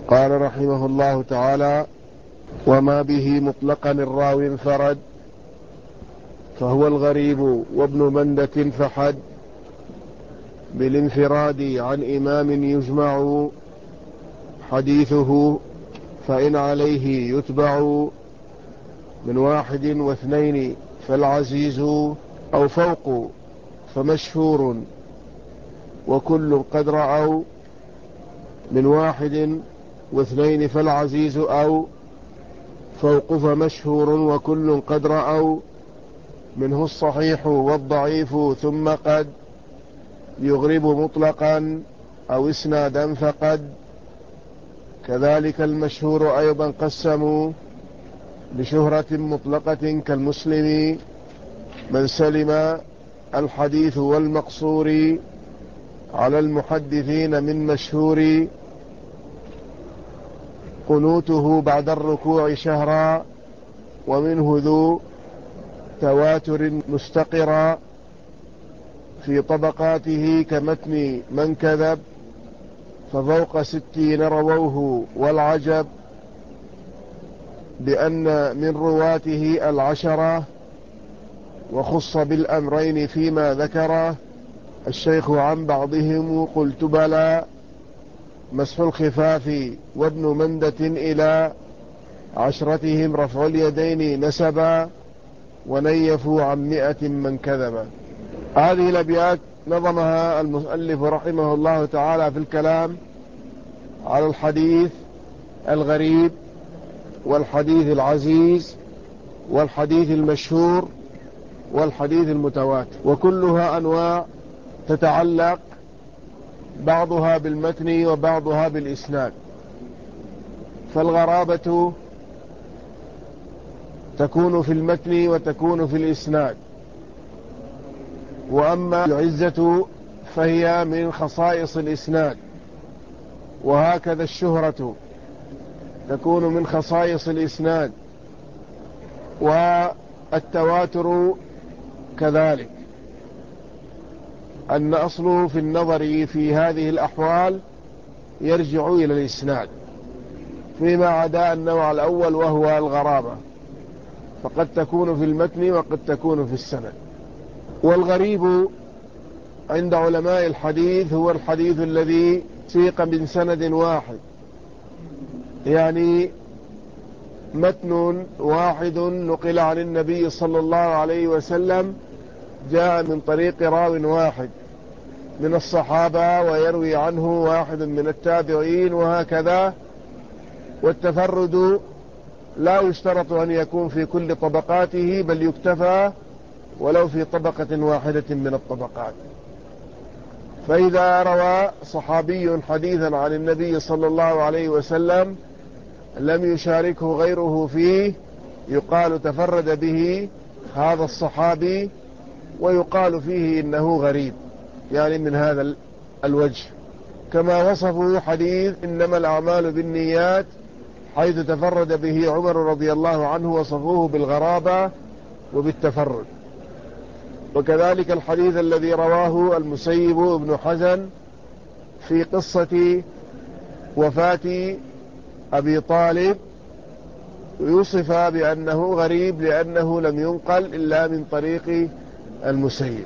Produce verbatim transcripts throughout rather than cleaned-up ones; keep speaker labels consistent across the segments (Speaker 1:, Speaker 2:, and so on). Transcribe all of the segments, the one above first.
Speaker 1: قال رحمه الله تعالى: وما به مطلقا الراوي انفرد فهو الغريب، وابن مندة فحد بالانفراد عن إمام يجمع حديثه، فإن عليه يتبع من واحد واثنين فالعزيز، أو فوق فمشهور وكل قد رأوا من واحد واثنين فالعزيز، أو فوق فمشهور وكل قد رأوا منه الصحيح والضعيف، ثم قد يغرب مطلقا أو اسنادا فقد كذلك المشهور أيضا قسموا بشهرة مطلقة كالمسلم من سلم الحديث والمقصور على المحدثين من مشهور قنوته بعد الركوع شهرا، ومنه ذو تواتر مستقرا في طبقاته كمتن من كذب، ففوق ستين رووه، والعجب بأن من رواته العشرة، وخص بالأمرين فيما ذكره الشيخ عن بعضهم قلت بلى، مسح الخفاف وابن مندة إلى عشرتهم رفع اليدين نسبا، ونيفوا عن مئة من كذب. هذه الأبيات نظمها المؤلف رحمه الله تعالى في الكلام على الحديث الغريب والحديث العزيز والحديث المشهور والحديث المتواتر، وكلها أنواع تتعلق بعضها بالمتن وبعضها بالإسناد. فالغرابة تكون في المتن وتكون في الإسناد، وأما العزة فهي من خصائص الإسناد، وهكذا الشهرة تكون من خصائص الإسناد، والتواتر كذلك. أن أصله في النظر في هذه الأحوال يرجع إلى الإسناد، فيما عدا النوع الأول وهو الغرابة، فقد تكون في المتن وقد تكون في السند. والغريب عند علماء الحديث هو الحديث الذي سيق من سند واحد، يعني متن واحد نقل عن النبي صلى الله عليه وسلم، جاء من طريق راو واحد من الصحابة ويروي عنه واحد من التابعين، وهكذا. والتفرد لا يشترط أن يكون في كل طبقاته، بل يكتفى ولو في طبقة واحدة من الطبقات. فإذا روى صحابي حديثا عن النبي صلى الله عليه وسلم لم يشاركه غيره فيه، يقال تفرد به هذا الصحابي، ويقال فيه إنه غريب، يعني من هذا الوجه. كما وصفوا حديث إنما الأعمال بالنيات، حيث تفرد به عمر رضي الله عنه، وصفوه بالغرابة وبالتفرد. وكذلك الحديث الذي رواه المسيب ابن حزن في قصة وفاة أبي طالب، يوصف بأنه غريب لأنه لم ينقل إلا من طريق المسيب.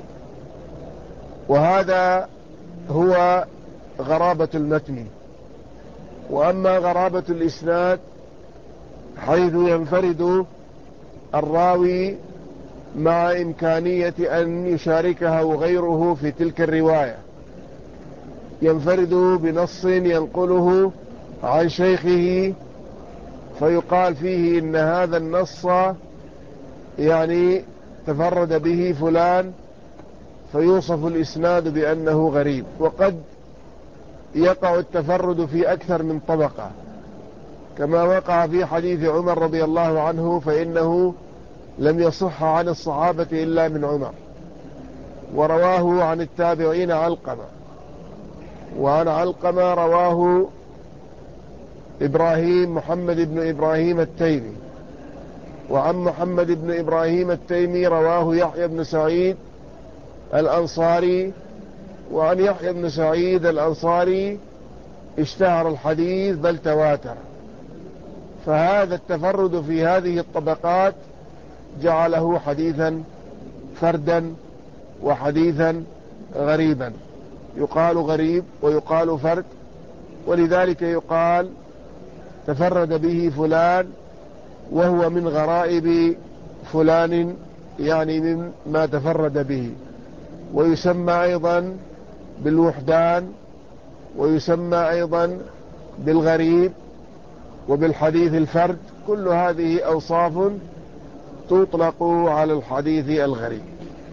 Speaker 1: وهذا هو غرابة المتن. وأما غرابة الإسناد حيث ينفرد الراوي مع إمكانية أن يشاركه غيره في تلك الرواية، ينفرد بنص ينقله عن شيخه، فيقال فيه إن هذا النص يعني تفرد به فلان، فيوصف الإسناد بأنه غريب. وقد يقع التفرد في أكثر من طبقة، كما وقع في حديث عمر رضي الله عنه، فإنه لم يصح عن الصحابة إلا من عمر، ورواه عن التابعين علقمة، وعن علقمة رواه إبراهيم محمد بن إبراهيم التيمي، وعن محمد بن إبراهيم التيمي رواه يحيى بن سعيد الأنصاري، وعن يحيى بن سعيد الأنصاري اشتهر الحديث بل تواتر. فهذا التفرد في هذه الطبقات جعله حديثا فردا وحديثا غريبا. يقال غريب ويقال فرد، ولذلك يقال تفرد به فلان وهو من غرائب فلان، يعني من ما تفرد به. ويسمى أيضا بالوحدان، ويسمى أيضا بالغريب وبالحديث الفرد. كل هذه أوصاف تطلق على الحديث الغريب.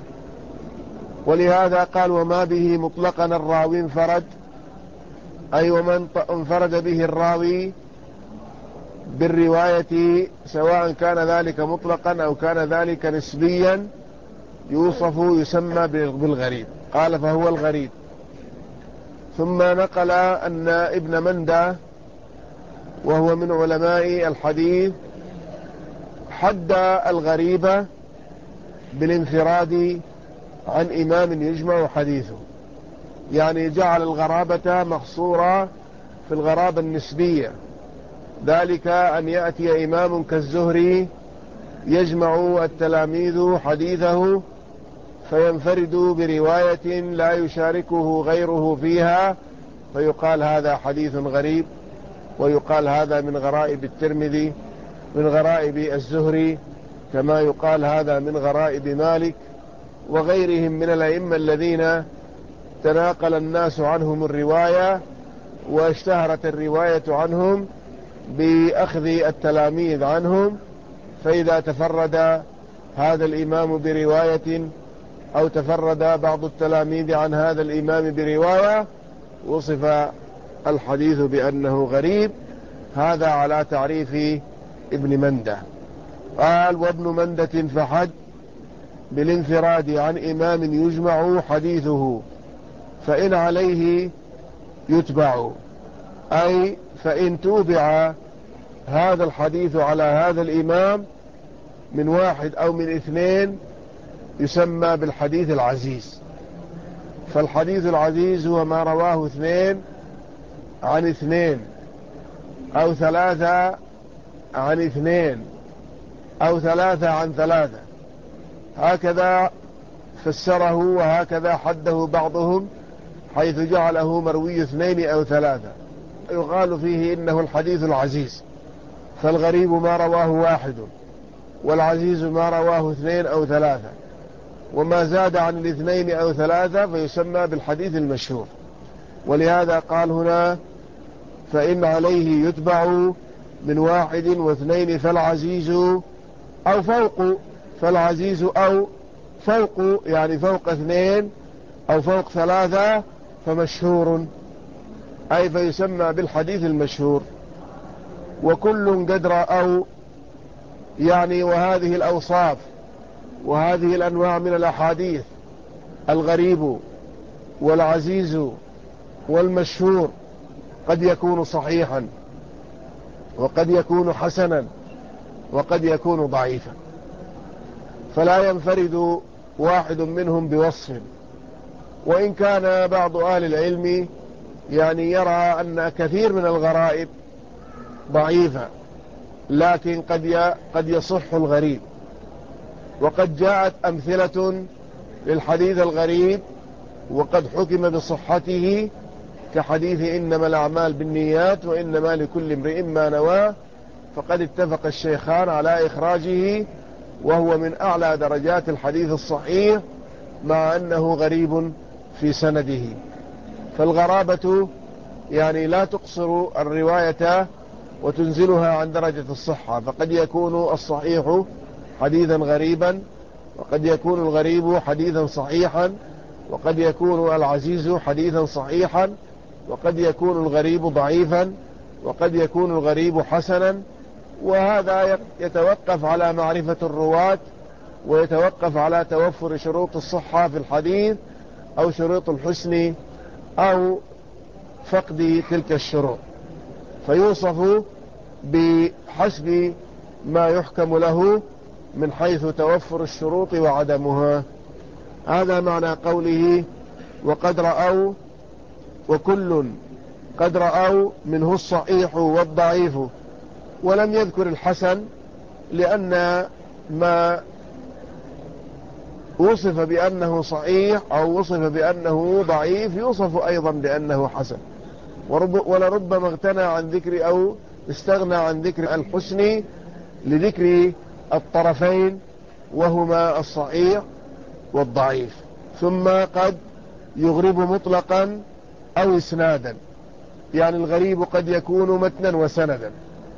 Speaker 1: ولهذا قال وما به مطلقا الراوي انفرد، أي ومن انفرد به الراوي بالرواية سواء كان ذلك مطلقا أو كان ذلك نسبيا يوصف يسمى بالغريب. قال فهو الغريب. ثم نقل أن ابن مندة وهو من علماء الحديث حد الغريب بالانفراد عن إمام يجمع حديثه، يعني جعل الغرابة محصورة في الغرابة النسبية، ذلك أن يأتي إمام كالزهري يجمع التلاميذ حديثه فينفرد برواية لا يشاركه غيره فيها، فيقال هذا حديث غريب، ويقال هذا من غرائب الترمذي، من غرائب الزهري، كما يقال هذا من غرائب مالك وغيرهم من الأئمة الذين تناقل الناس عنهم الرواية واشتهرت الرواية عنهم بأخذ التلاميذ عنهم. فإذا تفرد هذا الإمام برواية أو تفرد بعض التلاميذ عن هذا الإمام برواية وصف الحديث بأنه غريب. هذا على تعريف ابن مندة. قال وابن مندة فحد بالانفراد عن إمام يجمع حديثه فإن عليه يتبع، أي فإن توبع هذا الحديث على هذا الإمام من واحد أو من اثنين يسمى بالحديث العزيز. فالحديث العزيز هو ما رواه اثنين عن اثنين أو ثلاثة عن اثنين أو ثلاثة عن ثلاثة، هكذا فسره وهكذا حده بعضهم، حيث جعله مروي اثنين أو ثلاثة. يقال فيه إنه الحديث العزيز. فالغريب ما رواه واحد، والعزيز ما رواه اثنين أو ثلاثة، وما زاد عن الاثنين أو ثلاثة فيسمى بالحديث المشهور. ولهذا قال هنا فإن عليه يتبع من واحد واثنين فالعزيز أو فوق، فالعزيز أو فوق يعني فوق اثنين أو فوق ثلاثة فمشهور، أي فيسمى بالحديث المشهور. وكل قدر أو يعني وهذه الأوصاف وهذه الأنواع من الأحاديث الغريب والعزيز والمشهور قد يكون صحيحا وقد يكون حسنا وقد يكون ضعيفا، فلا ينفرد واحد منهم بوصف. وإن كان بعض أهل العلم يعني يرى أن كثير من الغرائب ضعيفة، لكن قد قد يصح الغريب. وقد جاءت أمثلة للحديث الغريب وقد حكم بصحته، كحديث إنما الأعمال بالنيات وإنما لكل امرئ ما نوى، فقد اتفق الشيخان على إخراجه، وهو من أعلى درجات الحديث الصحيح مع أنه غريب في سنده. فالغرابة يعني لا تقصر الرواية وتنزلها عن درجة الصحة، فقد يكون الصحيح حديثا غريبا، وقد يكون الغريب حديثا صحيحا، وقد يكون العزيز حديثا صحيحا، وقد يكون الغريب ضعيفا، وقد يكون الغريب حسنا. وهذا يتوقف على معرفة الرواة، ويتوقف على توفر شروط الصحة في الحديث أو شروط الحسن أو فقد تلك الشروط، فيوصف بحسب ما يحكم له من حيث توفر الشروط وعدمها. هذا معنى قوله وقد رأوا وكل قد رأوا منه الصحيح والضعيف، ولم يذكر الحسن، لأن ما وصف بأنه صحيح أو وصف بأنه ضعيف يوصف أيضا بأنه حسن، ولربما اغتنى عن ذكر أو استغنى عن ذكر الحسن لذكر الطرفين وهما الصحيح والضعيف. ثم قد يغرب مطلقا أو إسنادا، يعني الغريب قد يكون متنا وسندا،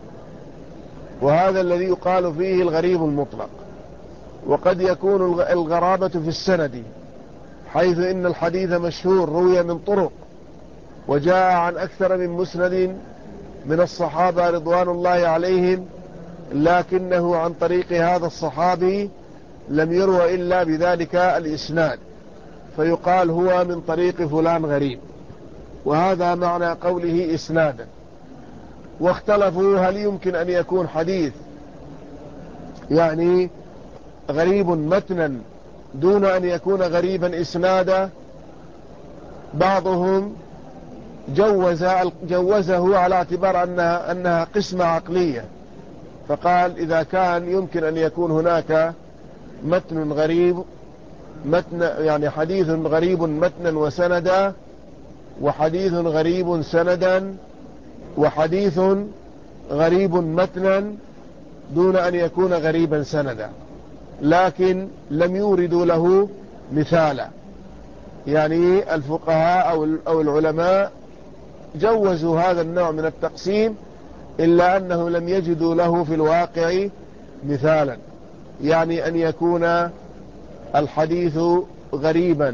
Speaker 1: وهذا الذي يقال فيه الغريب المطلق. وقد يكون الغرابة في السند، حيث إن الحديث مشهور روي من طرق وجاء عن أكثر من مسند من الصحابة رضوان الله عليهم، لكنه عن طريق هذا الصحابي لم يروى إلا بذلك الإسناد، فيقال هو من طريق فلان غريب، وهذا معنى قوله إسنادا. واختلفوا هل يمكن أن يكون حديث يعني غريب متنا دون أن يكون غريبا إسنادا. بعضهم جوز جوزه على اعتبار أنها, أنها قسمة عقلية، فقال إذا كان يمكن أن يكون هناك متن غريب متن يعني حديث غريب متنا وسندا، وحديث غريب سندا، وحديث غريب متنا دون أن يكون غريبا سندا، لكن لم يوردوا له مثالا. يعني الفقهاء أو العلماء جوزوا هذا النوع من التقسيم، إلا أنه لم يجدوا له في الواقع مثالا، يعني أن يكون الحديث غريبا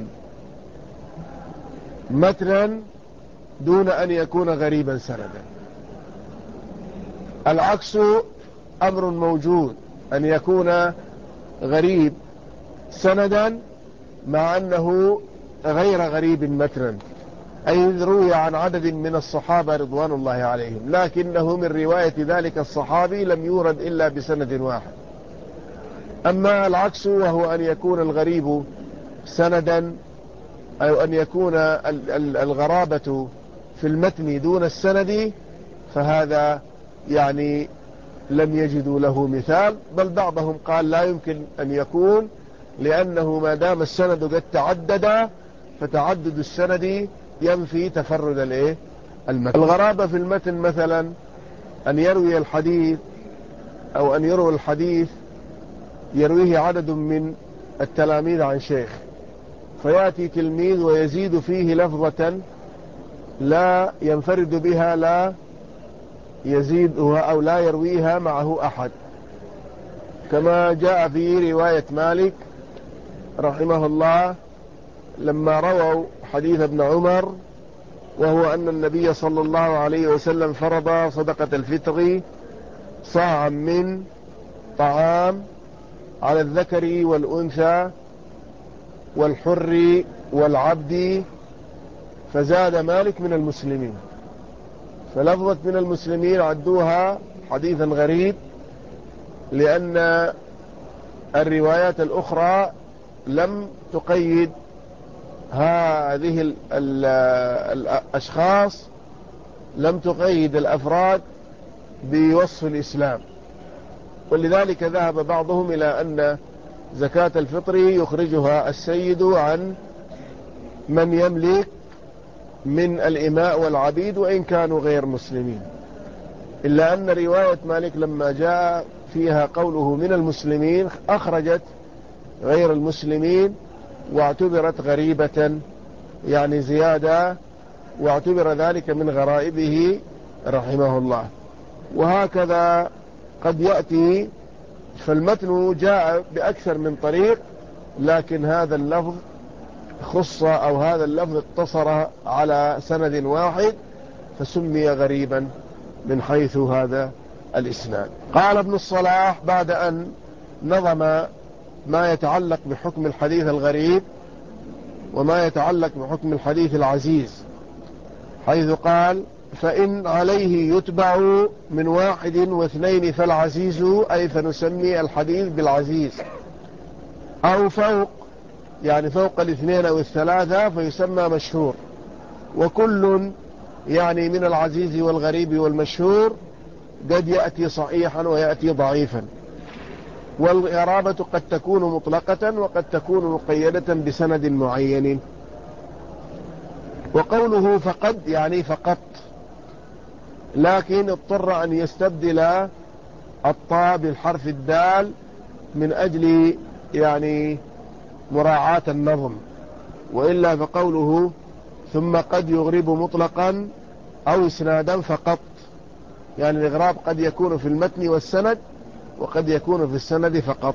Speaker 1: متنا دون أن يكون غريبا سندا. العكس أمر موجود، أن يكون غريب سندا مع أنه غير غريب متنا، أي روي عن عدد من الصحابة رضوان الله عليهم، لكنه من رواية ذلك الصحابي لم يورد إلا بسند واحد. أما العكس وهو أن يكون الغريب سندا، أو أن يكون الغرابة في المتن دون السند، فهذا يعني لم يجدوا له مثال، بل بعضهم قال لا يمكن أن يكون، لأنه ما دام السند قد تعدد فتعدد السند ينفي تفرد الايه المتن. الغرابة في المتن مثلا أن يروي الحديث أو أن يروي الحديث يرويه عدد من التلاميذ عن شيخ، فيأتي تلميذ ويزيد فيه لفظة لا ينفرد بها، لا يزيدها أو لا يرويها معه أحد، كما جاء في رواية مالك رحمه الله لما رووا حديث ابن عمر، وهو أن النبي صلى الله عليه وسلم فرض صدقة الفطر صاعا من طعام على الذكر والأنثى والحر والعبد، فزاد مالك من المسلمين، فلفظة من المسلمين عدوها حديثا غريب، لأن الروايات الأخرى لم تقيد هذه الأشخاص، لم تقيد الأفراد بوصف الإسلام، ولذلك ذهب بعضهم إلى أن زكاة الفطر يخرجها السيد عن من يملك من الإماء والعبيد وإن كانوا غير مسلمين، إلا أن رواية مالك لما جاء فيها قوله من المسلمين أخرجت غير المسلمين، واعتبرت غريبة يعني زيادة، واعتبر ذلك من غرائبه رحمه الله. وهكذا قد يأتي، فالمتن جاء بأكثر من طريق، لكن هذا اللفظ خص أو هذا اللفظ اقتصر على سند واحد فسمي غريبا من حيث هذا الإسناد. قال ابن الصلاح بعد أن نظم ما يتعلق بحكم الحديث الغريب وما يتعلق بحكم الحديث العزيز، حيث قال فإن عليه يتبع من واحد واثنين فالعزيز، أي فنسمي الحديث بالعزيز، أو فوق يعني فوق الاثنين أو الثلاثة فيسمى مشهور، وكل يعني من العزيز والغريب والمشهور قد يأتي صحيحا ويأتي ضعيفا. والغرابة قد تكون مطلقة وقد تكون مقيدة بسند معين. وقوله فقد يعني فقط، لكن اضطر أن يستبدل الطاء بالحرف الدال من أجل يعني مراعاة النظم، وإلا فقوله ثم قد يغرب مطلقا أو اسنادا فقط، يعني الإغراب قد يكون في المتن والسند وقد يكون في السند فقط.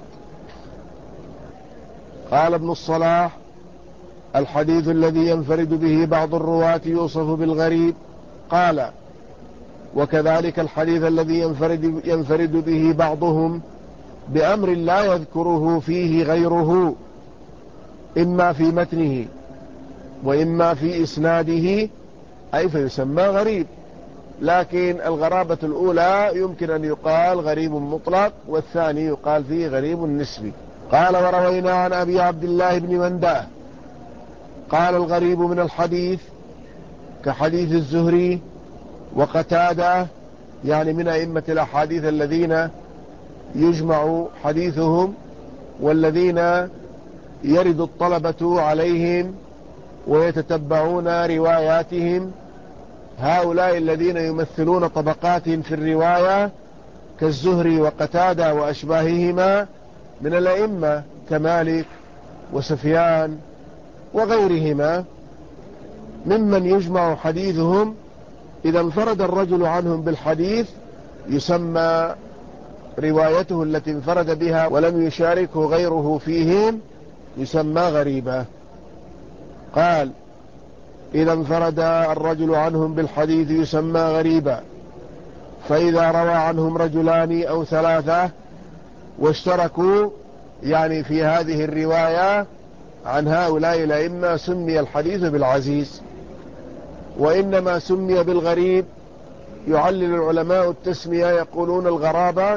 Speaker 1: قال ابن الصلاح: الحديث الذي ينفرد به بعض الرواة يوصف بالغريب. قال: وكذلك الحديث الذي ينفرد, ينفرد به بعضهم بأمر لا يذكره فيه غيره، إما في متنه وإما في إسناده، أي فيسمى غريب. لكن الغرابة الأولى يمكن أن يقال غريب مطلق، والثاني يقال فيه غريب نسبي. قال: وروينا عن أبي عبد الله بن منداه قال: الغريب من الحديث كحديث الزهري وقتادة، يعني من أئمة الأحاديث الذين يجمع حديثهم والذين يرد الطلبة عليهم ويتتبعون رواياتهم، هؤلاء الذين يمثلون طبقات في الرواية كالزهري وقتادة وأشباههما من الأئمة كمالك وسفيان وغيرهما، ممن يجمع حديثهم. إذا انفرد الرجل عنهم بالحديث يسمى روايته التي انفرد بها ولم يشاركه غيره فيهم يسمى غريبة. قال: إذا انفرد الرجل عنهم بالحديث يسمى غريبا، فإذا روى عنهم رجلان أو ثلاثة واشتركوا يعني في هذه الرواية عن هؤلاء الأئمة سمي الحديث بالعزيز. وإنما سمي بالغريب، يعلل العلماء التسمية يقولون الغرابة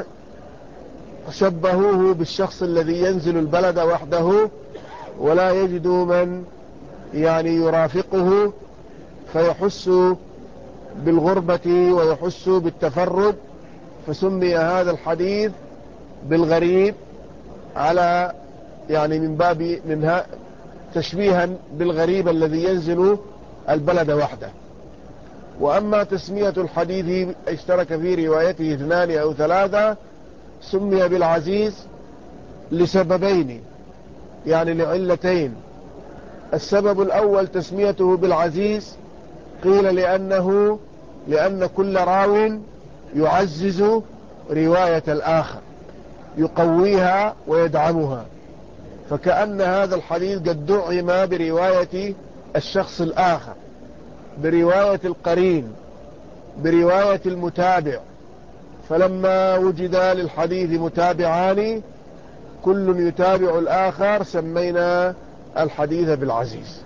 Speaker 1: شبهوه بالشخص الذي ينزل البلد وحده ولا يجد من يعني يرافقه فيحس بالغربة ويحس بالتفرد، فسمي هذا الحديث بالغريب على يعني من باب منها تشبيها بالغريب الذي ينزل البلد وحده. وأما تسمية الحديث اشترك في روايته اثنان أو ثلاثة سمي بالعزيز لسببين، يعني لعلتين. السبب الأول تسميته بالعزيز قيل لأنه لأن كل راو يعزز رواية الآخر، يقويها ويدعمها، فكأن هذا الحديث قد دعم برواية الشخص الآخر، برواية القرين، برواية المتابع. فلما وجد للحديث متابعان كل يتابع الآخر سمينا الحديث بالعزيز.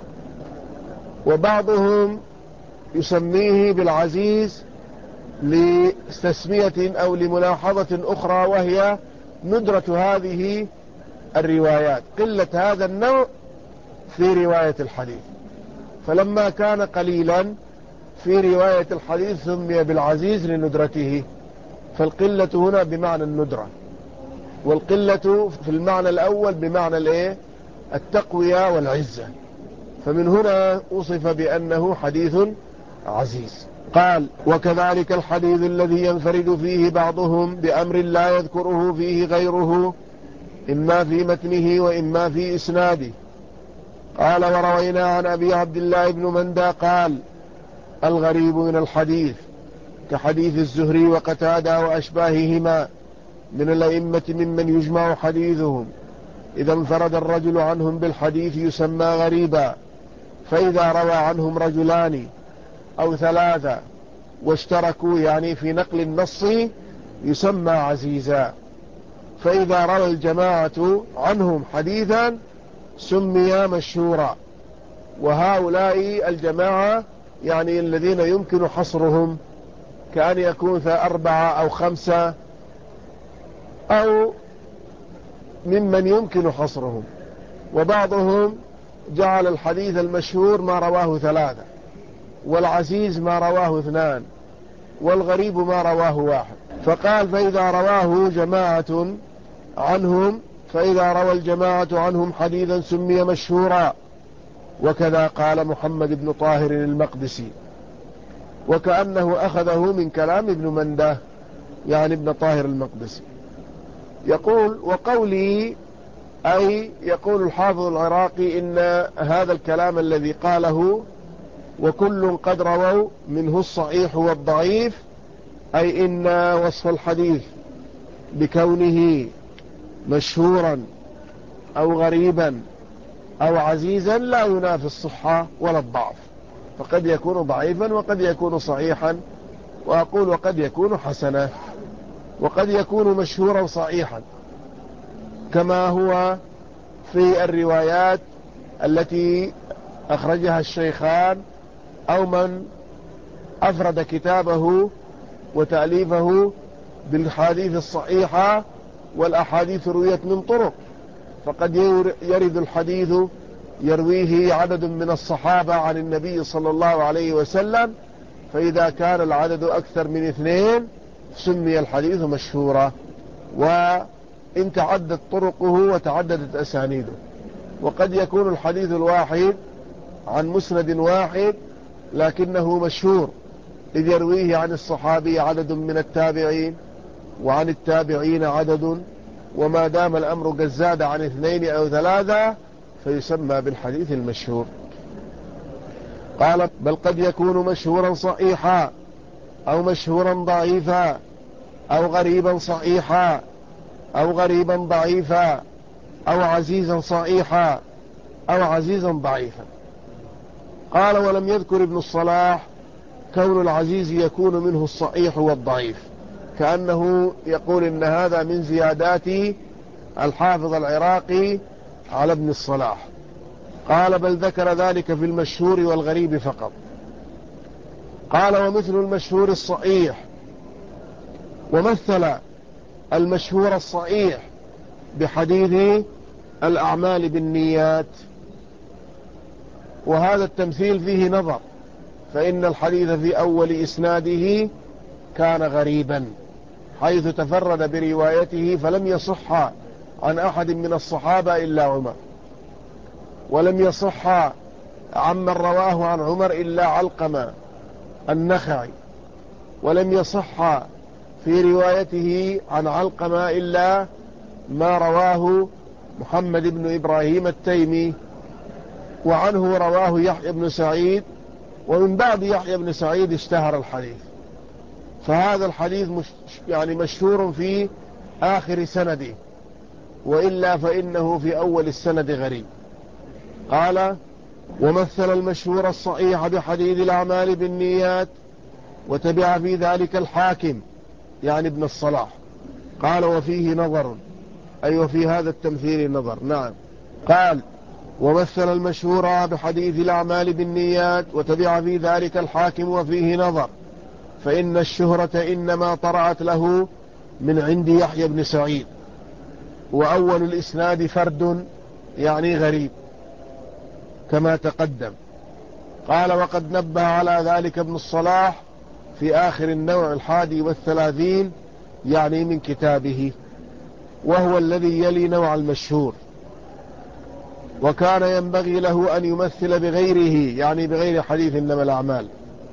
Speaker 1: وبعضهم يسميه بالعزيز لتسمية أو لملاحظة أخرى، وهي ندرة هذه الروايات، قلة هذا النوع في رواية الحديث. فلما كان قليلا في رواية الحديث سمي بالعزيز لندرته. فالقلة هنا بمعنى الندرة، والقلة في المعنى الأول بمعنى الايه التقوية والعزة، فمن هنا وصف بأنه حديث عزيز. قال: وكذلك الحديث الذي ينفرد فيه بعضهم بأمر لا يذكره فيه غيره، إما في متنه وإما في إسناده. قال: وروينا عن أبي عبد الله بن مندى قال: الغريب من الحديث كحديث الزهري وقتادة وأشباههما من الأئمة ممن يجمع حديثهم. إذا انفرد الرجل عنهم بالحديث يسمى غريبا، فإذا روى عنهم رجلان أو ثلاثة واشتركوا يعني في نقل النص يسمى عزيزا، فإذا روى الجماعة عنهم حديثا سمي مشهورا. وهؤلاء الجماعة يعني الذين يمكن حصرهم، كأن يكون أربعة أو خمسة أو ممن يمكن حصرهم. وبعضهم جعل الحديث المشهور ما رواه ثلاثة، والعزيز ما رواه اثنان، والغريب ما رواه واحد. فقال فإذا رواه جماعة عنهم فإذا روى الجماعة عنهم حديثا سمي مشهورا، وكذا قال محمد بن طاهر المقدسي، وكأنه أخذه من كلام ابن منده يعني ابن طاهر المقدسي. يقول وقولي أي يقول الحافظ العراقي إن هذا الكلام الذي قاله وكل قد رووا منه الصحيح والضعيف، أي إن وصف الحديث بكونه مشهورا أو غريبا أو عزيزا لا ينافي الصحة ولا الضعف، فقد يكون ضعيفا وقد يكون صحيحا، وأقول وقد يكون حسنا، وقد يكون مشهورا صحيحا، كما هو في الروايات التي أخرجها الشيخان أو من أفرد كتابه وتأليفه بالحديث الصحيحة، والأحاديث رويت من طرق، فقد يرد الحديث يرويه عدد من الصحابة عن النبي صلى الله عليه وسلم، فإذا كان العدد أكثر من اثنين سمي الحديث مشهورا، وإن تعدت طرقه وتعددت أسانيده. وقد يكون الحديث الواحد عن مسند واحد لكنه مشهور، إذ يرويه عن الصحابي عدد من التابعين وعن التابعين عدد، وما دام الأمر قد زاد عن اثنين أو ثلاثة فيسمى بالحديث المشهور. قال بل قد يكون مشهورا صحيحا أو مشهورا ضعيفا أو غريبا صحيحا أو غريبا ضعيفا أو عزيزا صحيحا أو عزيزا ضعيفا. قال ولم يذكر ابن الصلاح كون العزيز يكون منه الصحيح والضعيف، كأنه يقول إن هذا من زيادات الحافظ العراقي على ابن الصلاح. قال بل ذكر ذلك في المشهور والغريب فقط. قال ومثل المشهور الصحيح، ومثل المشهور الصحيح بحديث الأعمال بالنيات، وهذا التمثيل فيه نظر، فإن الحديث في أول إسناده كان غريبا حيث تفرد بروايته فلم يصح عن أحد من الصحابة إلا عمر، ولم يصح عمن رواه عن عمر إلا علقمة النخعي، ولم يصح في روايته عن علقمة إلا ما رواه محمد بن إبراهيم التيمي، وعنه رواه يحيى بن سعيد، ومن بعد يحيى بن سعيد اشتهر الحديث. فهذا الحديث مش يعني مشهور في آخر سنده، وإلا فإنه في أول السند غريب. قال ومثل المشهور الصحيح بحديث الأعمال بالنيات وتبع في ذلك الحاكم يعني ابن الصلاح. قال وفيه نظر، أي وفي هذا التمثيل نظر. نعم. قال ومثل المشهور بحديث الأعمال بالنيات وتبع في ذلك الحاكم وفيه نظر، فإن الشهرة إنما طرأت له من عند يحيى بن سعيد، وأول الإسناد فرد يعني غريب كما تقدم. قال وقد نبه على ذلك ابن الصلاح في آخر النوع الحادي والثلاثين يعني من كتابه، وهو الذي يلي نوع المشهور، وكان ينبغي له أن يمثل بغيره يعني بغير حديث إنما الأعمال،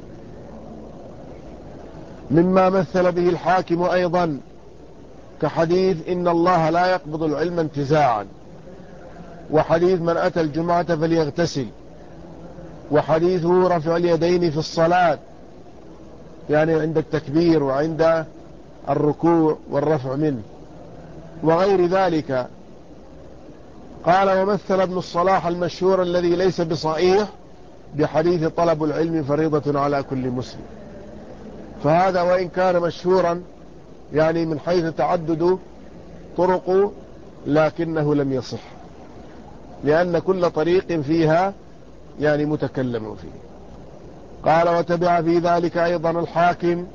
Speaker 1: مما مثل به الحاكم أيضا كحديث إن الله لا يقبض العلم انتزاعا، وحديث من أتى الجمعة فليغتسل، وحديث رفع اليدين في الصلاة يعني عند التكبير وعند الركوع والرفع منه وغير ذلك. قال ومثل ابن الصلاح المشهور الذي ليس بصحيح بحديث طلب العلم فريضة على كل مسلم، فهذا وإن كان مشهورا يعني من حيث تعدد طرق لكنه لم يصح، لأن كل طريق فيها يعني متكلم فيه. قال وتبع في ذلك أيضا الحاكم،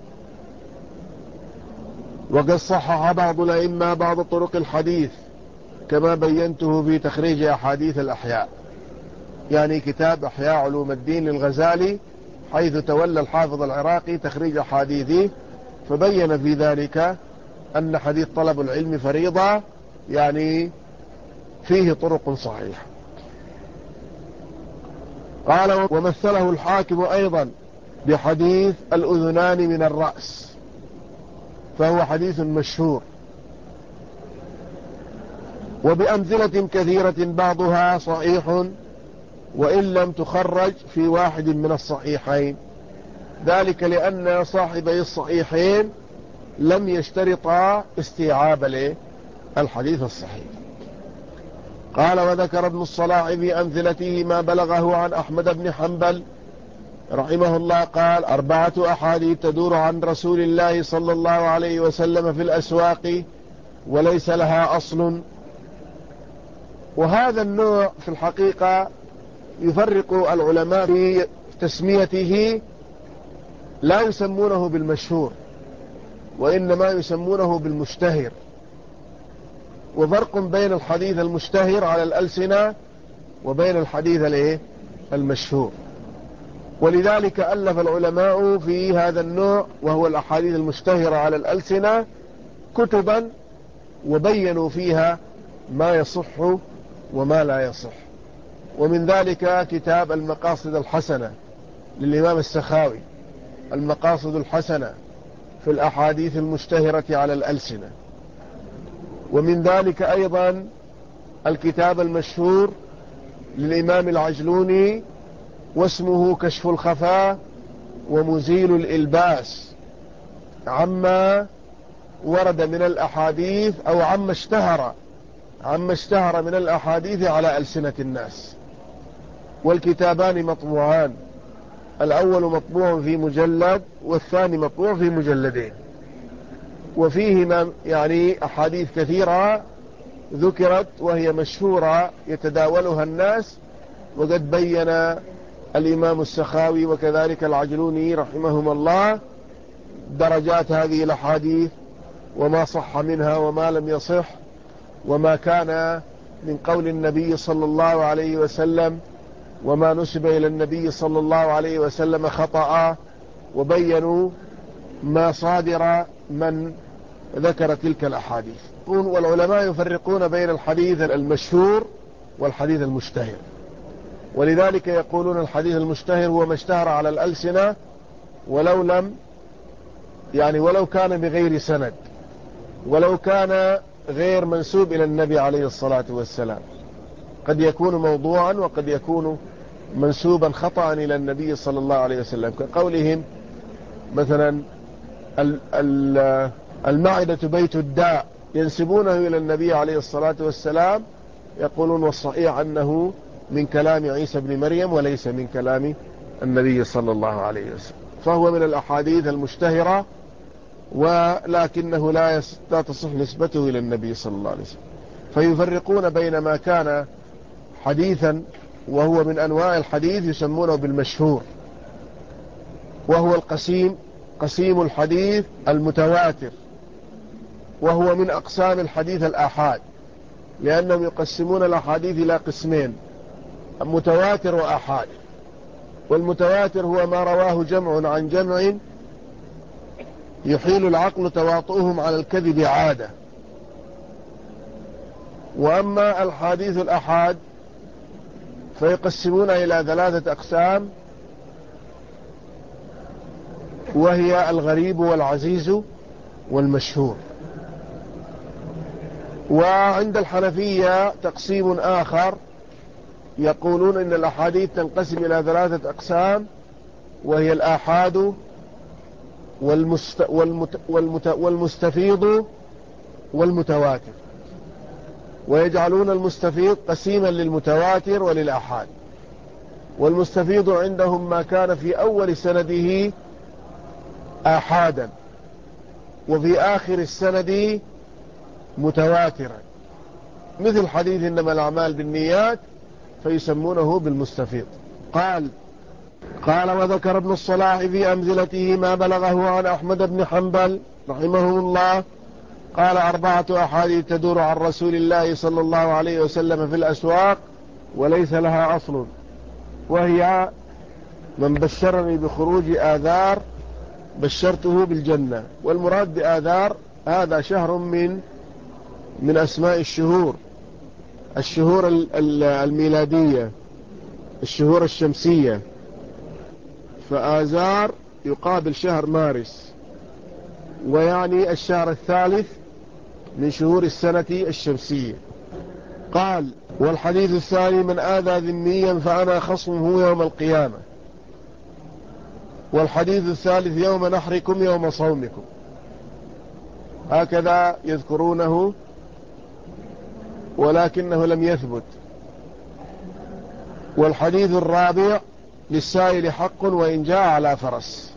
Speaker 1: وقد صحح بعض الأئمة بعض طرق الحديث كما بينته في تخريج أحاديث الأحياء، يعني كتاب أحياء علوم الدين للغزالي حيث تولى الحافظ العراقي تخريج أحاديثه، فبين في ذلك أن حديث طلب العلم فريضة، يعني فيه طرق صحيحة. قال ومثله الحاكم أيضا بحديث الأذنان من الرأس، فهو حديث مشهور، وبأمثلة كثيرة بعضها صحيح وإن لم تخرج في واحد من الصحيحين، ذلك لأن صاحبي الصحيحين لم يشترطا استيعاب الحديث الصحيح. قال وذكر ابن الصلاح في أمثلته ما بلغه عن أحمد بن حنبل رحمه الله قال أربعة أحاديث تدور عن رسول الله صلى الله عليه وسلم في الأسواق وليس لها أصل. وهذا النوع في الحقيقة يفرق العلماء في تسميته، لا يسمونه بالمشهور وإنما يسمونه بالمشتهر، وفرق بين الحديث المشتهر على الألسنة وبين الحديث المشهور. ولذلك ألف العلماء في هذا النوع وهو الأحاديث المشتهرة على الألسنة كتبا وبينوا فيها ما يصح وما لا يصح. ومن ذلك كتاب المقاصد الحسنة للإمام السخاوي، المقاصد الحسنة في الأحاديث المشتهرة على الألسنة. ومن ذلك أيضا الكتاب المشهور للإمام العجلوني واسمه كشف الخفاء ومزيل الإلباس، عما ورد من الأحاديث أو عما اشتهر عما اشتهر من الأحاديث على ألسنة الناس. والكتابان مطبوعان، الأول مطبوع في مجلد والثاني مطبوع في مجلدين، وفيهما يعني أحاديث كثيرة ذكرت وهي مشهورة يتداولها الناس. وقد بين الإمام السخاوي وكذلك العجلوني رحمهما الله درجات هذه الأحاديث وما صح منها وما لم يصح، وما كان من قول النبي صلى الله عليه وسلم وما نسب إلى النبي صلى الله عليه وسلم خطأ، وبينوا ما صادر من ذكر تلك الأحاديث. والعلماء يفرقون بين الحديث المشهور والحديث المشتهر، ولذلك يقولون الحديث المشتهر هو ما اشتهر على الألسنة ولو لم يعني ولو كان بغير سند، ولو كان غير منسوب إلى النبي عليه الصلاة والسلام، قد يكون موضوعا وقد يكون منسوبا خطأ إلى النبي صلى الله عليه وسلم، كقولهم مثلا المعدة بيت الداء ينسبونه إلى النبي عليه الصلاة والسلام، يقولون والصحيح أنه من كلام عيسى بن مريم وليس من كلام النبي صلى الله عليه وسلم، فهو من الأحاديث المشتهرة ولكنه لا لا تصح نسبته إلى النبي صلى الله عليه وسلم. فيفرقون بين ما كان حديثا وهو من أنواع الحديث يسمونه بالمشهور، وهو القسيم قسيم الحديث المتواتر، وهو من أقسام الحديث الآحاد، لأنهم يقسمون الأحاديث إلى قسمين: متواتر وآحاد. والمتواتر هو ما رواه جمع عن جمع يحيل العقل تواطؤهم على الكذب عادة. وأما الحديث الآحاد فيقسمون إلى ثلاثة أقسام، وهي الغريب والعزيز والمشهور. وعند الحنفية تقسيم آخر، يقولون إن الأحاديث تنقسم إلى ثلاثة أقسام، وهي الآحاد والمست والمت والمت والمستفيض والمتواتر، ويجعلون المستفيض قسيما للمتواتر وللآحاد. والمستفيض عندهم ما كان في أول سنده آحادا وفي آخر السند متواترا، مثل حديث إنما الأعمال بالنيات، فيسمونه بالمستفيض. قال قال وذكر ابن الصلاح في أمثلته ما بلغه عن أحمد بن حنبل رحمه الله قال أربعة أحاديث تدور عن رسول الله صلى الله عليه وسلم في الأسواق وليس لها أصل، وهي من بشرني بخروج آذار بشرته بالجنة. والمراد بآذار هذا شهر من من أسماء الشهور، الشهور الميلادية، الشهور الشمسية. فآذار يقابل شهر مارس، ويعني الشهر الثالث من شهور السنة الشمسية. قال: والحديث الثاني: من آذى ذميا فأنا خصمه يوم القيامة. والحديث الثالث: يوم نحركم يوم صومكم. هكذا يذكرونه، ولكنه لم يثبت. والحديث الرابع: للسائل حق وإن جاء على فرس.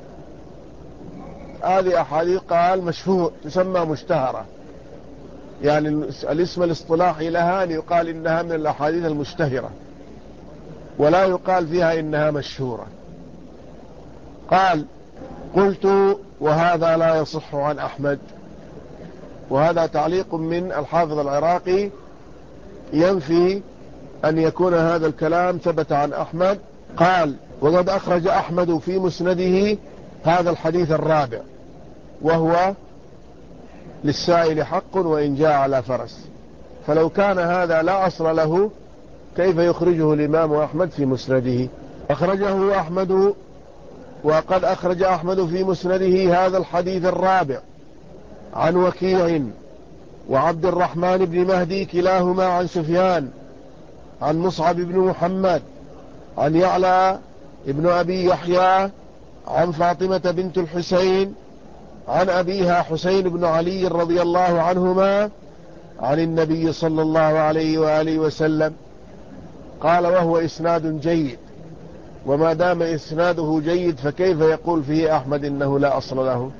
Speaker 1: هذه أحاديث قال مشهور تسمى مشتهرة، يعني الاسم الاصطلاحي لها أن يقال إنها من الأحاديث المشتهرة، ولا يقال فيها إنها مشهورة. قال: قلت: وهذا لا يصح عن أحمد. وهذا تعليق من الحافظ العراقي ينفي أن يكون هذا الكلام ثبت عن أحمد. قال: وقد أخرج أحمد في مسنده هذا الحديث الرابع، وهو للسائل حق وإن جاء على فرس. فلو كان هذا لا أصل له كيف يخرجه الإمام أحمد في مسنده؟ أخرجه أحمد، وقد أخرج أحمد في مسنده هذا الحديث الرابع عن وكيع وعبد الرحمن بن مهدي كلاهما عن سفيان عن مصعب بن محمد عن يعلى ابن أبي يحيى عن فاطمة بنت الحسين عن أبيها حسين بن علي رضي الله عنهما عن النبي صلى الله عليه وآله وسلم. قال: وهو إسناد جيد. وما دام إسناده جيد فكيف يقول فيه أحمد إنه لا أصل له؟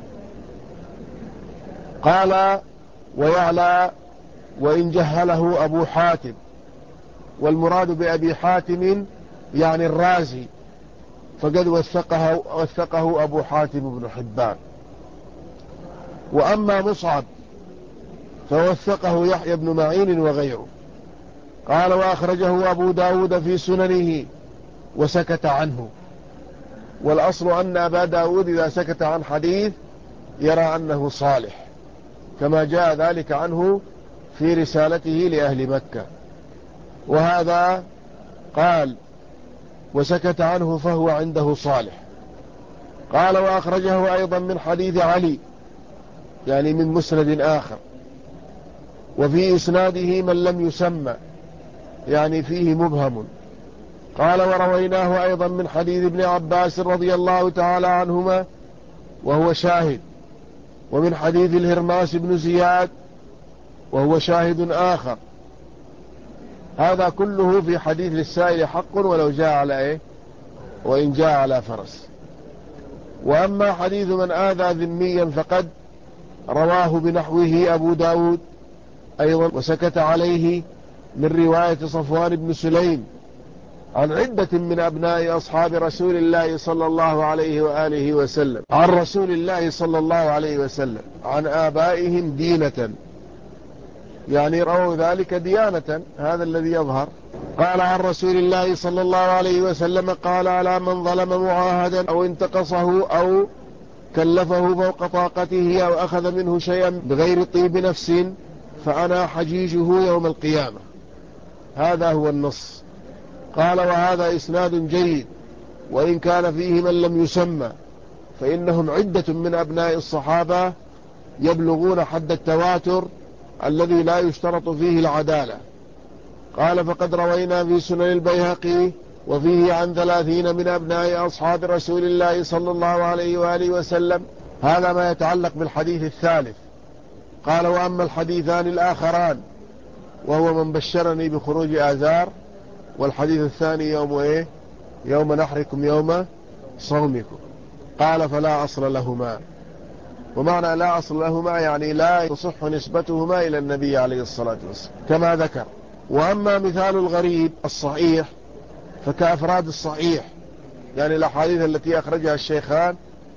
Speaker 1: قال: ويعلى وإن جهله أبو حاتم. والمراد بأبي حاتم يعني الرازي، فقد وثقه, وثقه أبو حاتم بن حبان. وأما مصعب فوثقه يحيى بن معين وغيره. قال: وأخرجه أبو داود في سننه وسكت عنه. والأصل أن أبا داود إذا سكت عن حديث يرى أنه صالح، كما جاء ذلك عنه في رسالته لأهل مكة. وهذا قال: وسكت عنه فهو عنده صالح. قال: وأخرجه أيضا من حديث علي، يعني من مسند آخر، وفي إسناده من لم يسمى، يعني فيه مبهم. قال: ورويناه أيضا من حديث ابن عباس رضي الله تعالى عنهما وهو شاهد، ومن حديث الهرماس بن زياد وهو شاهد آخر. هذا كله في حديث للسائل حق ولو جاء على إيه؟ وإن جاء على فرس. وأما حديث من آذى ذميا فقد رواه بنحوه أبو داود أيضا وسكت عليه من رواية صفوان بن سليم عن عدة من أبناء أصحاب رسول الله صلى الله عليه وآله وسلم عن رسول الله صلى الله عليه وسلم عن آبائهم دينة، يعني رووا ذلك ديانة، هذا الذي يظهر. قال: عن رسول الله صلى الله عليه وسلم قال: على من ظلم معاهدا أو انتقصه أو كلفه فوق طاقته أو أخذ منه شيئا بغير طيب نفس فأنا حجيجه يوم القيامة. هذا هو النص. قال: وهذا إسناد جيد، وإن كان فيه من لم يسمى فإنهم عدة من أبناء الصحابة يبلغون حد التواتر الذي لا يشترط فيه العدالة. قال: فقد روينا في سنن البيهقي وفيه عن ثلاثين من أبناء أصحاب رسول الله صلى الله عليه وآله وسلم. هذا ما يتعلق بالحديث الثالث. قال: وأما الحديثان الآخران وهو من بشرني بخروج آذار، والحديث الثاني يوم إيه؟ يوم نحركم يوم صومكم. قال: فلا أصل لهما. ومعنى لا أصل لهما يعني لا تصح نسبتهما إلى النبي عليه الصلاة والسلام كما ذكر. وأما مثال الغريب الصحيح فكأفراد الصحيح، يعني الأحاديث التي أخرجها الشيخان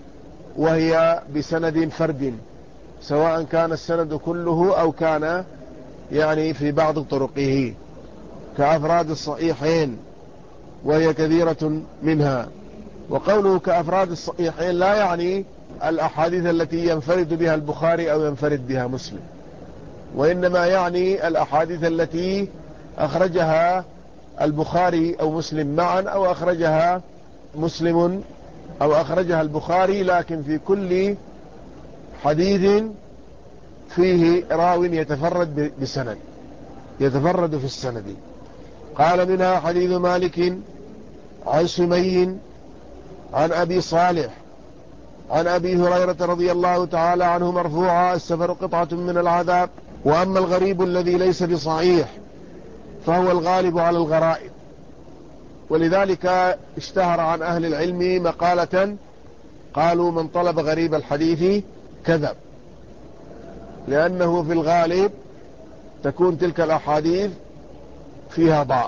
Speaker 1: وهي بسند فرد، سواء كان السند كله أو كان يعني في بعض طرقه، كأفراد الصحيحين وهي كثيرة منها. وقوله كأفراد الصحيحين لا يعني الأحاديث التي ينفرد بها البخاري أو ينفرد بها مسلم، وإنما يعني الأحاديث التي أخرجها البخاري أو مسلم معا، أو أخرجها مسلم أو أخرجها البخاري، لكن في كل حديث فيه راو يتفرد بسند، يتفرد في السند. قال منها حديث مالك عن سمي عن أبي صالح عن أبي هريرة رضي الله تعالى عنه مرفوعا: السفر قطعة من العذاب. وأما الغريب الذي ليس بصحيح فهو الغالب على الغرائب، ولذلك اشتهر عن أهل العلم مقالة قالوا: من طلب غريب الحديث كذب، لأنه في الغالب تكون تلك الأحاديث فيها ضعف.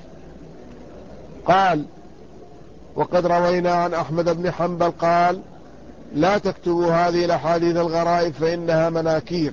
Speaker 1: قال: وقد روينا عن أحمد بن حنبل قال: لا تكتبوا هذه الأحاديث الغرائب فإنها مناكير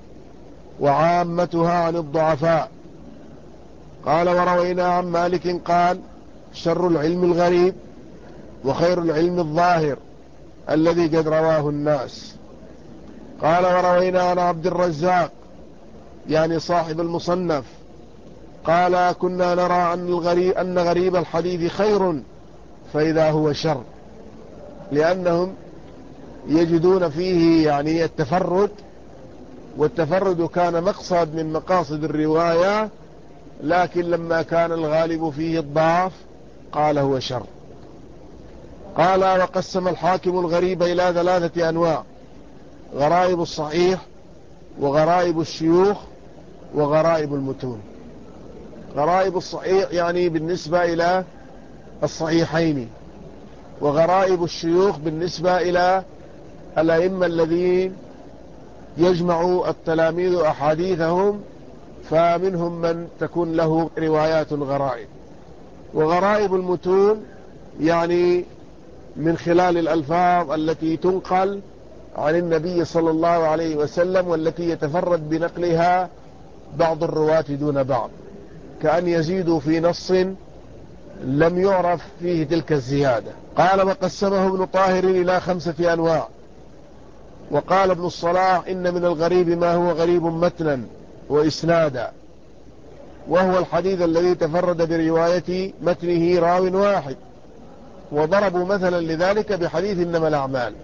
Speaker 1: وعامتها عن الضعفاء. قال: وروينا عن مالك قال: شر العلم الغريب وخير العلم الظاهر الذي قد رواه الناس. قال: وروينا عن عبد الرزاق يعني صاحب المصنف قال: كنا نرى أن, الغريب أن غريب الحديث خير فإذا هو شر، لأنهم يجدون فيه يعني التفرد، والتفرد كان مقصد من مقاصد الرواية، لكن لما كان الغالب فيه الضعف قال هو شر. قال: وقسم الحاكم الغريب إلى ثلاثة أنواع: غرائب الصحيح وغرائب الشيوخ وغرائب المتون. غرائب الصحيح يعني بالنسبة إلى الصحيحين، وغرائب الشيوخ بالنسبة إلى الأئمة الذين يجمع التلاميذ أحاديثهم، فمنهم من تكون له روايات غرائب. وغرائب المتون يعني من خلال الألفاظ التي تنقل عن النبي صلى الله عليه وسلم، والتي يتفرد بنقلها بعض الرواة دون بعض، كأن يزيدوا في نص لم يعرف فيه تلك الزيادة. قال: وقسمه ابن طاهر إلى خمسة أنواع. وقال ابن الصلاح: إن من الغريب ما هو غريب متنا وإسنادا، وهو الحديث الذي تفرد برواية متنه راو واحد، وضربوا مثلا لذلك بحديث إنما الأعمال.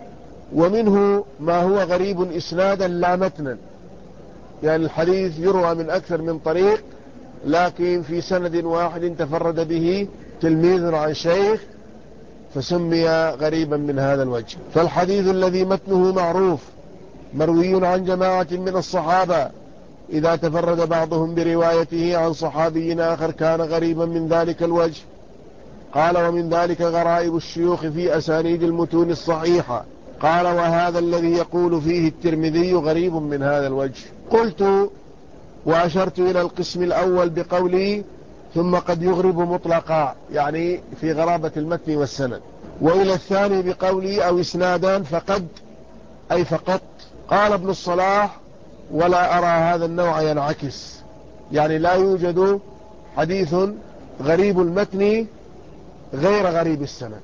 Speaker 1: ومنه ما هو غريب إسنادا لا متنا، يعني الحديث يروى من أكثر من طريق، لكن في سند واحد تفرد به تلميذ عن شيخ فسمي غريبا من هذا الوجه. فالحديث الذي متنه معروف مروي عن جماعة من الصحابة إذا تفرد بعضهم بروايته عن صحابي آخر كان غريبا من ذلك الوجه. قال: ومن ذلك غرائب الشيوخ في أسانيد المتون الصحيحة. قال: وهذا الذي يقول فيه الترمذي غريب من هذا الوجه. قلت: وأشرت إلى القسم الأول بقولي ثم قد يغرب مطلقا، يعني في غرابة المتن والسند، وإلى الثاني بقولي أو إسنادا فقد أي فقط. قال ابن الصلاح: ولا أرى هذا النوع ينعكس، يعني لا يوجد حديث غريب المتن غير غريب السند،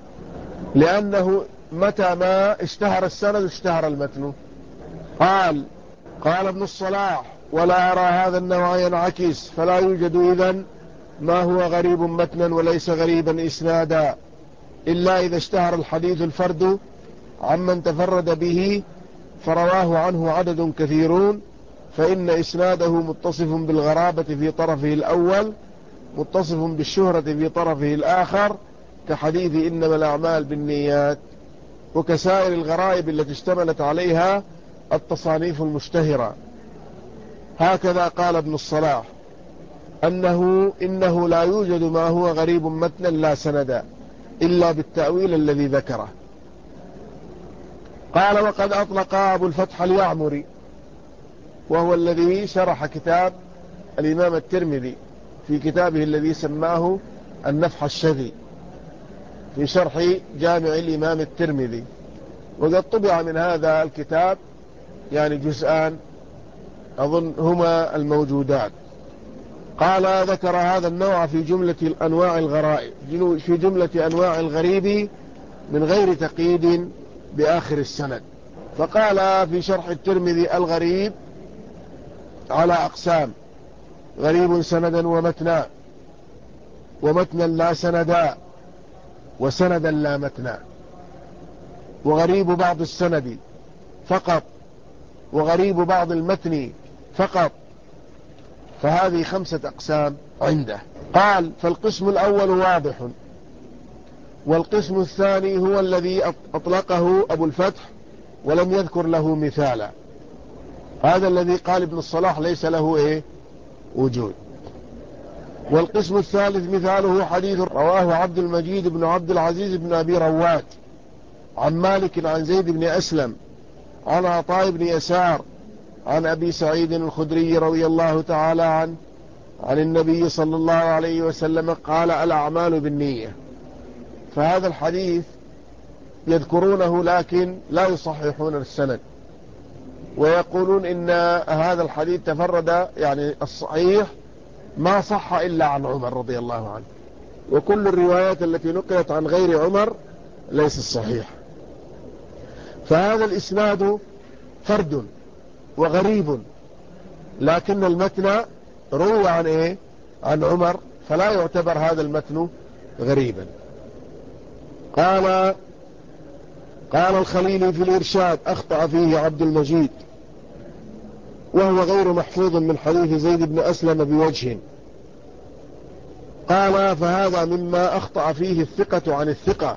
Speaker 1: لأنه متى ما اشتهر السند اشتهر المتن. قال قال ابن الصلاح: ولا أرى هذا النوع ينعكس، فلا يوجد إذن ما هو غريب متنا وليس غريبا إسنادا، إلا إذا اشتهر الحديث الفرد عمن تفرد به فرواه عنه عدد كثيرون، فإن إسناده متصف بالغرابة في طرفه الأول متصف بالشهرة في طرفه الآخر، كحديث إنما الأعمال بالنيات، وكسائر الغرائب التي اشتملت عليها التصانيف المشتهرة. هكذا قال ابن الصلاح أنه إنه لا يوجد ما هو غريب متنا لا سندا إلا بالتأويل الذي ذكره. قال: وقد أطلق أبو الفتح اليعمري، وهو الذي شرح كتاب الإمام الترمذي في كتابه الذي سماه النفح الشذي في شرح جامع الإمام الترمذي، وقد طبع من هذا الكتاب يعني جزءان أظن هما الموجودات. قال ذكر هذا النوع في جملة الأنواع الغرائب، في جملة أنواع الغريب من غير تقييد بآخر السند. فقال في شرح الترمذي: الغريب على أقسام: غريب سندا ومتنا، ومتنا لا سندا، وسندا لا متنا، وغريب بعض السند فقط، وغريب بعض المتن فقط. فهذه خمسة أقسام عنده. قال: فالقسم الأول واضح، والقسم الثاني هو الذي أطلقه أبو الفتح ولم يذكر له مثالا. هذا الذي قال ابن الصلاح ليس له إيه؟ وجود. والقسم الثالث مثاله حديث رواه عبد المجيد بن عبد العزيز بن أبي رواد عن مالك عن زيد بن أسلم عن عطاء بن يسار عن أبي سعيد الخدري رضي الله تعالى عنه عن النبي صلى الله عليه وسلم قال: الأعمال بالنية. فهذا الحديث يذكرونه لكن لا يصححون السند، ويقولون إن هذا الحديث تفرد، يعني الصحيح ما صح إلا عن عمر رضي الله عنه، وكل الروايات التي نقلت عن غير عمر ليست صحيحة. فهذا الإسناد فرد وغريب، لكن المتن روى عن إيه؟ عن عمر، فلا يعتبر هذا المتن غريبا. قال قال الخليلي في الإرشاد: أخطأ فيه عبد المجيد، وهو غير محفوظ من حديث زيد بن أسلم بوجه. قال: فهذا مما أخطأ فيه الثقة عن الثقة.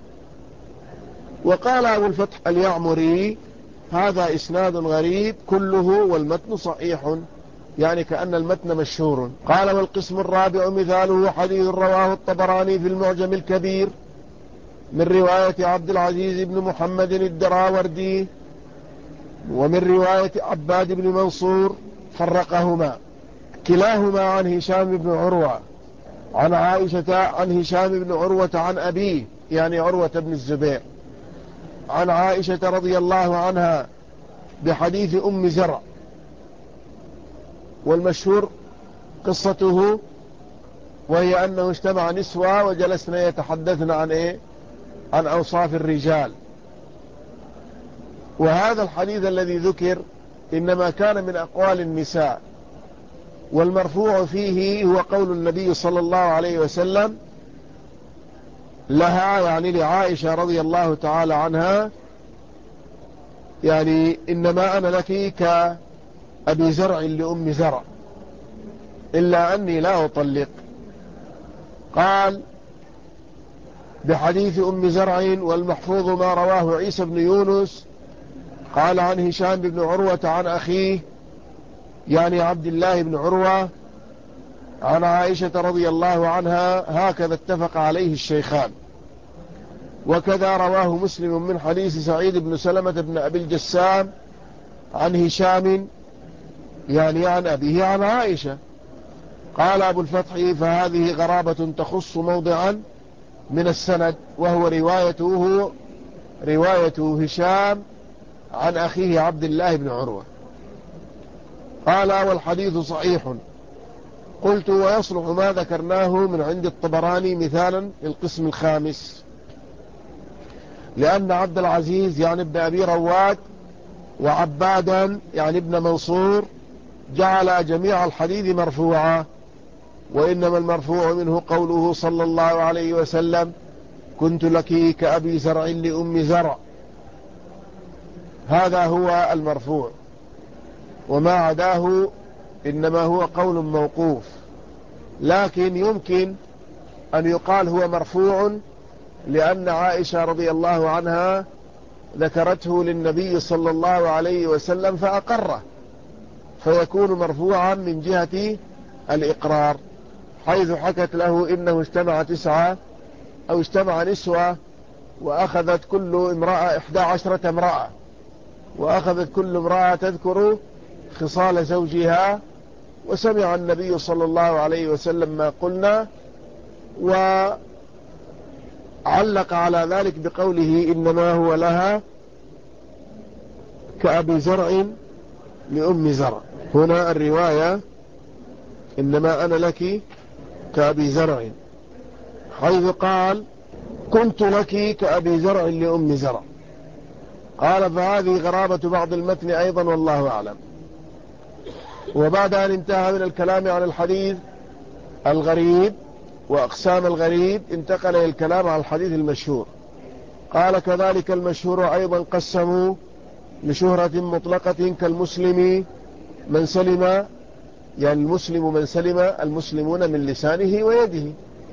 Speaker 1: وقال أبو الفتح اليعمري: هذا إسناد غريب كله والمتن صحيح، يعني كأن المتن مشهور. قال: والقسم الرابع مثاله حديث رواه الطبراني في المعجم الكبير من رواية عبد العزيز بن محمد الدراوردي ومن رواية عباد بن منصور، فرقهما كلاهما عن هشام بن عروة عن عائشة عن هشام بن عروة عن أبيه، يعني عروة بن الزبير، عن عائشة رضي الله عنها بحديث أم زرع. والمشهور قصته وهي أنه اجتمع نسوة وجلسن يتحدثن عن إيه؟ عن أوصاف الرجال. وهذا الحديث الذي ذكر إنما كان من أقوال النساء، والمرفوع فيه هو قول النبي صلى الله عليه وسلم لها، يعني لعائشة رضي الله تعالى عنها، يعني إنما أنا لك كأبي زرع لأم زرع إلا أني لا أطلق. قال: بحديث أم زرع. والمحفوظ ما رواه عيسى بن يونس قال عن هشام بن عروة عن أخيه، يعني عبد الله بن عروة، عن عائشة رضي الله عنها، هكذا اتفق عليه الشيخان. وكذا رواه مسلم من حديث سعيد بن سلمة بن أبي الجسام عن هشام، يعني عن أبيه عن عائشة. قال أبو الفتح: فهذه غرابة تخص موضعا من السند، وهو روايته رواية هشام عن أخيه عبد الله بن عروة. قال: والحديث صحيح. قلت: ويصلح ما ذكرناه من عند الطبراني مثالا للقسم الخامس، لأن عبد العزيز يعني ابن أبي رواد وعبادا يعني ابن منصور جعل جميع الحديث مرفوعا، وإنما المرفوع منه قوله صلى الله عليه وسلم: كنت لك كأبي زرع لأم زرع. هذا هو المرفوع، وما عداه إنما هو قول موقوف. لكن يمكن أن يقال هو مرفوع لأن عائشة رضي الله عنها ذكرته للنبي صلى الله عليه وسلم فأقره، فيكون مرفوعا من جهة الإقرار، حيث حكت له إنه اجتمع تسعة أو اجتمع نسوة، وأخذت كل امرأة إحدى عشرة امرأة، وأخذت كل امرأة تذكر خصال زوجها، وسمع النبي صلى الله عليه وسلم ما قلنا، وعلق على ذلك بقوله: إنما هو لها كأبي زرع لأم زرع. هنا الرواية إنما أنا لك كأبي زرع، حيث قال كنت لك كأبي زرع لأم زرع. قال فهذه غرابة بعض المتن أيضا والله أعلم. وبعد أن انتهى من الكلام عن الحديث الغريب وأقسام الغريب، انتقل إلى الكلام عن الحديث المشهور. قال كذلك المشهور أيضا قسموا لشهرة مطلقة كالمسلم من سلم، يعني المسلم من سلم المسلمون من لسانه ويده.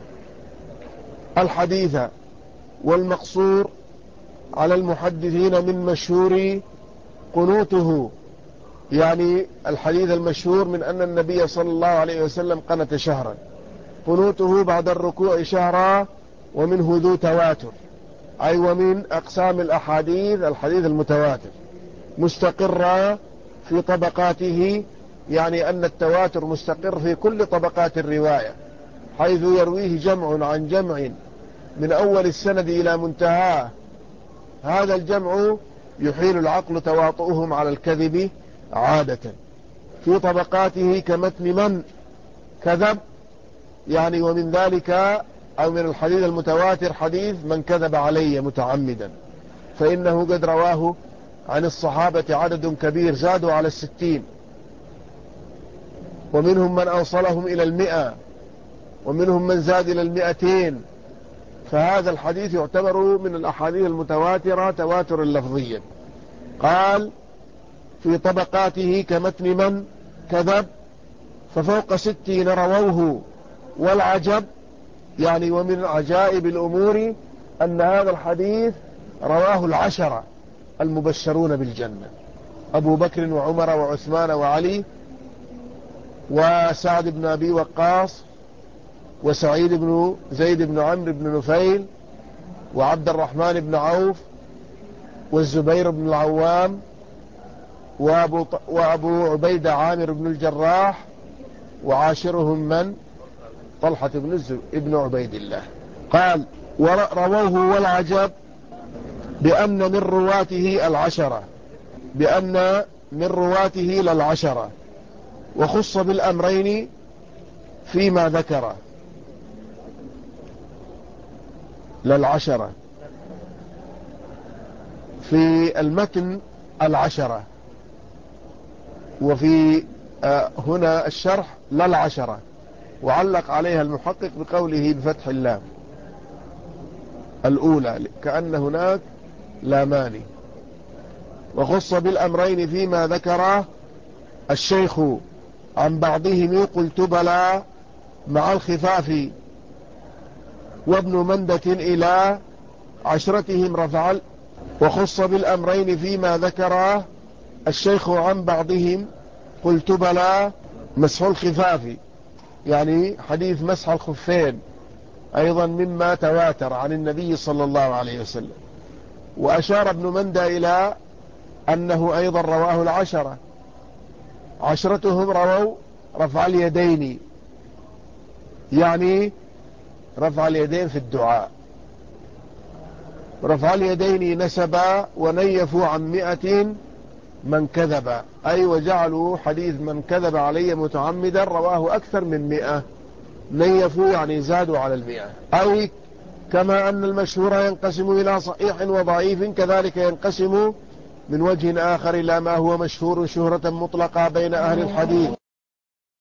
Speaker 1: الحديث والمقصور على المحدثين من مشهور قنوته، يعني الحديث المشهور من أن النبي صلى الله عليه وسلم قنت شهرا، قنوته بعد الركوع شهرا، ومنه ذو تواتر، أي ومن أقسام الأحاديث الحديث المتواتر مستقر في طبقاته، يعني أن التواتر مستقر في كل طبقات الرواية، حيث يرويه جمع عن جمع من أول السند إلى منتهاه. هذا الجمع يحيل العقل تواطؤهم على الكذب عادة. في طبقاته كمتن من كذب، يعني ومن ذلك أو من الحديث المتواتر حديث من كذب علي متعمدا، فإنه قد رواه عن الصحابة عدد كبير زادوا على الستين، ومنهم من أوصلهم إلى المئة، ومنهم من زاد إلى المئتين. فهذا الحديث يعتبر من الأحاديث المتواترة تواتر لفظيا. قال في طبقاته كمتن من كذب، ففوق ستين رووه. والعجب، يعني ومن عجائب الأمور أن هذا الحديث رواه العشرة المبشرون بالجنة: أبو بكر وعمر وعثمان وعلي وسعد بن أبي وقاص وسعيد بن زيد بن عمرو بن نفيل وعبد الرحمن بن عوف والزبير بن العوام وأبو, وأبو عبيدة عامر بن الجراح، وعاشرهم من طلحة بن, ابن عبيد الله. قال ورووه. والعجب بأن من رواته العشرة، بأن من رواته للعشرة، وخص بالأمرين فيما ذكر. للعشرة في المتن العشرة، وفي آه هنا الشرح للعشرة، وعلق عليها المحقق بقوله بفتح اللام الأولى كأن هناك لامان. وخص بالأمرين فيما ذكره الشيخ عن بعضهم قلت بلى مع الخفاف، وابن مندة إلى عشرتهم رفع. وخص بالأمرين فيما ذكره الشيخ عن بعضهم قلت بلى مسح الخفاف، يعني حديث مسح الخفين أيضا مما تواتر عن النبي صلى الله عليه وسلم. وأشار ابن مندة إلى أنه أيضا رواه العشرة، عشرتهم رووا رفع اليدين، يعني رفع اليدين في الدعاء. رفع اليدين نسبا ونيفوا عن مئة من كذب، أي وجعلوا حديث من كذب علي متعمدا رواه أكثر من مئة، نيفوا يعني زادوا على المئة. أي كما أن المشهور ينقسم إلى صحيح وضعيف، كذلك ينقسم من وجه آخر إلى ما هو مشهور شهرة مطلقة بين أهل الحديث.